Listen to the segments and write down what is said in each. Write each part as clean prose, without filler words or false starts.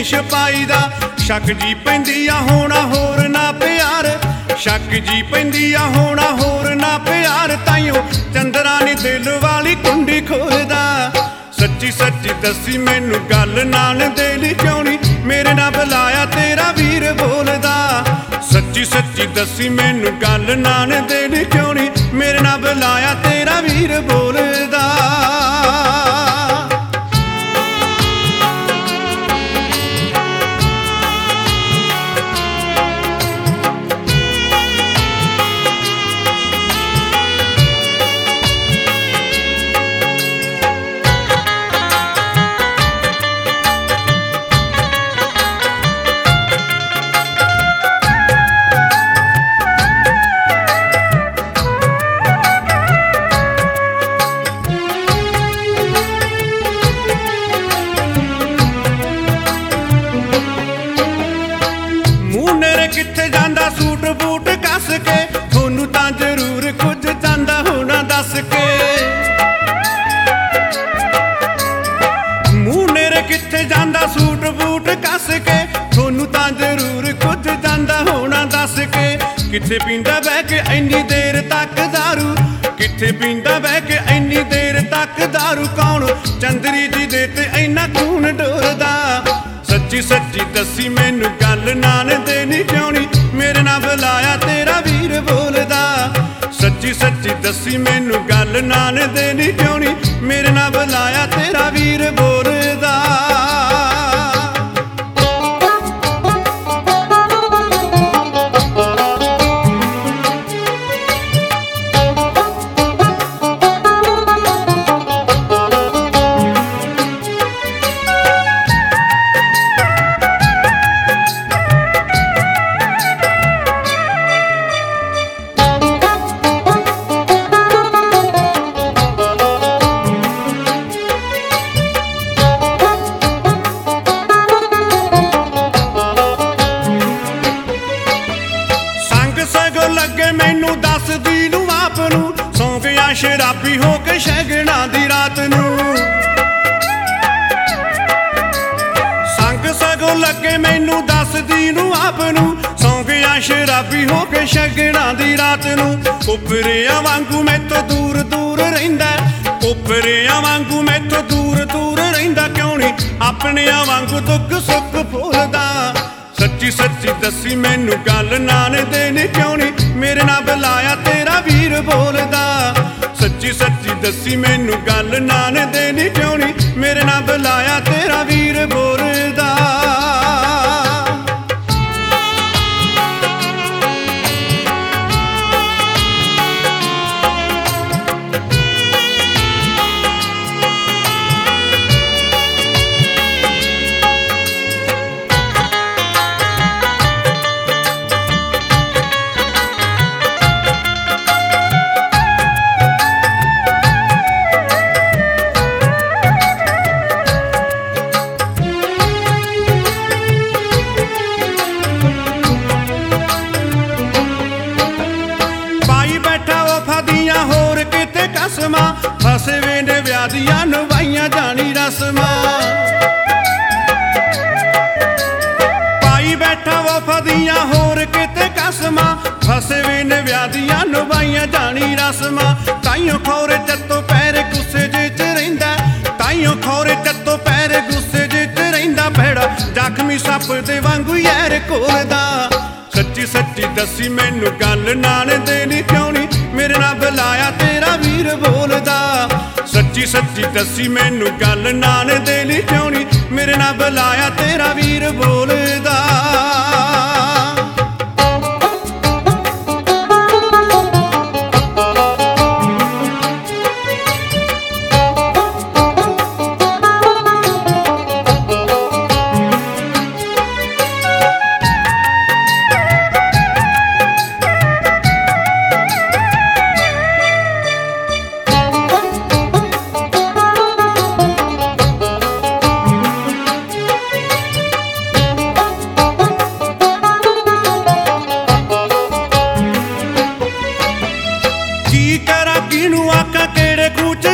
ਛਪਾਈ ਦਾ। ਸ਼ੱਕ ਜੀ ਪੈਂਦੀ ਆ ਹੋਣਾ ਹੋਰ ਨਾ ਪਿਆਰ, ਸ਼ੱਕ ਜੀ ਪੈਂਦੀ ਆ ਹੋਣਾ ਹੋਰ ਨਾ ਪਿਆਰ। ਤਾਈਓ ਚੰਦਰਾ ਨੀ ਦਿਲ ਵਾਲੀ ਕੁੰਡੀ ਖੋਲਦਾ। ਸੱਚੀ ਸੱਚੀ ਦੱਸੀ ਮੈਨੂੰ ਗੱਲ ਨਾਨ ਦੇ ਲਈ ਕਿਉਂ ਨੀ ਮੇਰੇ ਨਾਲ ਬੁਲਾਇਆ ਤੇਰਾ ਵੀਰ ਬੋਲਦਾ। ਸੱਚੀ ਸੱਚੀ ਦੱਸੀ ਮੈਨੂੰ ਗੱਲ ਨਾਨ ਦੇ ਲਈ ਕਿਉਂ ਨੀ ਮੇਰੇ ਨਾਲ ਬੁਲਾਇਆ ਤੇਰਾ ਵੀਰ ਬੋਲਦਾ। ਕਿੱਥੇ ਜਾਂਦਾ ਸੂਟ ਬੂਟ ਕੱਸ ਕੇ, ਤੁਹਾਨੂੰ ਤਾਂ ਜ਼ਰੂਰ ਕੁਝ ਜਾਂਦਾ ਹੋਣਾ ਦੱਸ ਕੇ। ਮੂੰਹ ਨੇਰੇ ਕਿੱਥੇ ਜਾਂਦਾ ਸੂਟ ਬੂਟ ਕੱਸ ਕੇ, ਤੁਹਾਨੂੰ ਤਾਂ ਜ਼ਰੂਰ ਕੁਝ ਜਾਂਦਾ ਹੋਣਾ ਦੱਸ ਕੇ। ਕਿੱਥੇ ਪੀਂਦਾ ਬਹਿ ਕੇ ਇੰਨੀ ਦੇਰ ਤੱਕ ਦਾਰੂ, ਕਿੱਥੇ ਪੀਂਦਾ ਬਹਿ ਕੇ ਇੰਨੀ ਦੇਰ ਤੱਕ ਦਾਰੂ। ਕੌਣ ਚੰਦਰੀ ਜੀ ਦੇ ਤੇ ਇੰਨਾ ਖੂਨ ਡੋਲਦਾ। ਸੱਚੀ ਸੱਚੀ ਦੱਸੀ ਮੈਨੂੰ ਗੱਲ ਨਾਨ ਦੇ ਨੀ ਕਿਉਂ ਨੀ ਮੇਰੇ ਨਾਲ ਬੁਲਾਇਆ ਤੇਰਾ ਵੀਰ ਬੋਲਦਾ। ਸੱਚੀ ਸੱਚੀ ਦੱਸੀ ਮੈਨੂੰ ਗੱਲ ਨਾਨ ਦੇ ਨੀ ਕਿਉਂ ਨੀ ਮੇਰੇ ਨਾਲ ਬੁਲਾਇਆ ਤੇਰਾ ਵੀਰ ਬੋਲਦਾ। ਲੱਗੇ ਮੈਨੂੰ ਦੱਸਦੀ ਨੂੰ ਆਪ ਨੂੰ, ਸੌਂ ਗਿਆ ਸ਼ਰਾਬੀ ਹੋ ਕੇ ਸ਼ਗਨਾਂ ਦੀ ਰਾਤ ਨੂੰ। ਸੰਗ ਸਗੋਂ ਲੱਗੇ ਮੈਨੂੰ ਦੱਸਦੀ ਨੂੰ ਆਪ ਨੂੰ, ਸੌਂ ਗਿਆ ਸ਼ਰਾਬੀ ਹੋ ਕੇ ਸ਼ਗਨਾਂ ਦੀ ਰਾਤ ਨੂੰ। ਉਪਰਿਆਂ ਵਾਂਗੂ ਮੈਥੋਂ ਦੂਰ ਦੂਰ ਰਹਿੰਦਾ, ਉਪਰਿਆਂ ਵਾਂਗੂ ਮੈਥੋਂ ਦੂਰ ਦੂਰ ਰਹਿੰਦਾ। ਕਿਉਂ ਨੀ ਆਪਣਿਆਂ ਵਾਂਗੂ ਦੁੱਖ ਸੁੱਖ ਭੁੱਲਦਾ। ਸੱਚੀ ਸੱਚੀ ਦੱਸੀ ਮੈਨੂੰ ਗੱਲ ਨਾਨ ਦੇ ਨੀ ਕਿਉਂ ਨੀ ਮੇਰੇ ਨਾਲ ਬੁਲਾਇਆ ਤੇਰਾ ਵੀਰ ਬੋਲਦਾ। ਸੱਚੀ ਸੱਚੀ ਦੱਸੀ ਮੈਨੂੰ ਗੱਲ ਨਾਨ ਦੇ ਨੀ ਕਿਉਂ ਨੀ ਮੇਰੇ ਨਾਲ ਬੁਲਾਇਆ ਤੇਰਾ ਵੀਰ ਬੋਲਦਾ। ਹੋਰ ਕਿਤੇ ਕਸਮਾਂ ਫਸੇ ਵੇ ਨੇ ਵਿਆਹ ਦੀਆਂ ਨਿਭਾਈਆਂ ਜਾਣੀ ਰਸਮਾਂ। ਪਾਈ ਬੈਠਾ ਵਫਾ ਦੀਆਂ ਹੋਰ ਕਿਤੇ ਕਸਮਾਂ ਫਸੇ ਵੇ ਨੇ ਵਿਆਹ ਦੀਆਂ ਨਿਭਾਈਆਂ ਜਾਣੀ ਰਸਮਾਂ। ਤਾਈਓ ਖੌਰੇ ਚੱਤੋ ਪੈਰ ਗੁੱਸੇ ਜੇ ਚ ਰਹਿੰਦਾ, ਤਾਈਓ ਖੌਰੇ ਚੱਤੋ ਪੈਰ ਗੁੱਸੇ ਜੇ ਚ ਰਹਿੰਦਾ। ਭੈੜਾ ਜ਼ਖਮੀ ਸੱਪ ਦੇ ਵਾਂਗੂ ਯਾਰ ਕੋਲਦਾ। ਸੱਚੀ ਸੱਚੀ ਦੱਸੀ ਮੈਨੂੰ ਗੱਲ ਨਾਨ ਦੇ ਨੀ ਕਿਉਂ ਨੀ ਮੇਰੇ ਨਾਲ ਬੁਲਾਇਆ ਤੇਰਾ ਵੀਰ ਬੋਲਦਾ। ਸੱਚੀ ਸੱਚੀ ਦੱਸੀ ਮੈਨੂੰ ਗੱਲ ਨਾਨ ਦੇ ਨੀ ਕਿਉਂ ਨੀ ਮੇਰੇ ਨਾਲ ਬੁਲਾਇਆ ਤੇਰਾ ਵੀਰ ਬੋਲਦਾ।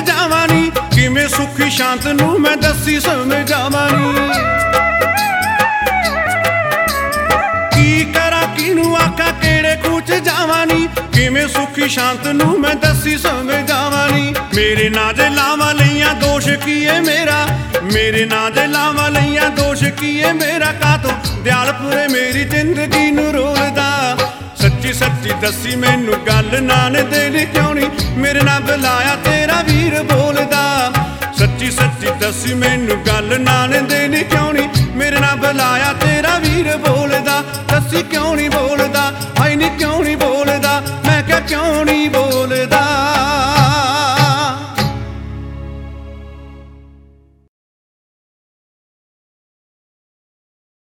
ਸੁਖੀ ਸ਼ਾਂਤ ਨੂੰ ਮੈਂ ਦੱਸੀ ਸਮਝਾਵਾਂ ਨੀ। ਕੇ ਸੁਖੀ ਸ਼ਾਂਤ ਨੂੰ ਮੈਂ ਦੱਸੀ ਸਮਝਾਵਾਂ ਨੀ। ਮੇਰੇ ਨਾਂ ਦੇ ਲਾਵਾਂ ਲਈਆਂ ਦੋਸ਼ ਕੀ ਏ ਮੇਰਾ, ਮੇਰੇ ਨਾਂ ਦੇ ਲਾਵਾਂ ਲਈਆਂ ਦੋਸ਼ ਕੀ ਏ ਮੇਰਾ, ਕਾਤੋਂ ਦਿਆਲਪੁਰੇ ਮੇਰੀ ਜ਼ਿੰਦਗੀ ਨੂੰ ਰੋਲਦਾ। ਸੱਚੀ ਸੱਚੀ ਦੱਸੀ ਮੈਨੂੰ ਗੱਲ ਨਾਨ ਦੇਣੀ ਕਿਉਂ ਨੀ, ਮੇਰੇ ਨਾਲ ਬੁਲਾਇਆ ਤੇਰਾ ਵੀਰ ਬੋਲਦਾ। ਸੱਚੀ ਸੱਚੀ ਦੱਸੀ ਮੈਨੂੰ ਗੱਲ ਨਾਨ ਦੇਣੀ ਕਿਉਂ ਨੀ, ਮੇਰੇ ਨਾਲ ਬੁਲਾਇਆ ਤੇਰਾ ਵੀਰ ਬੋਲਦਾ।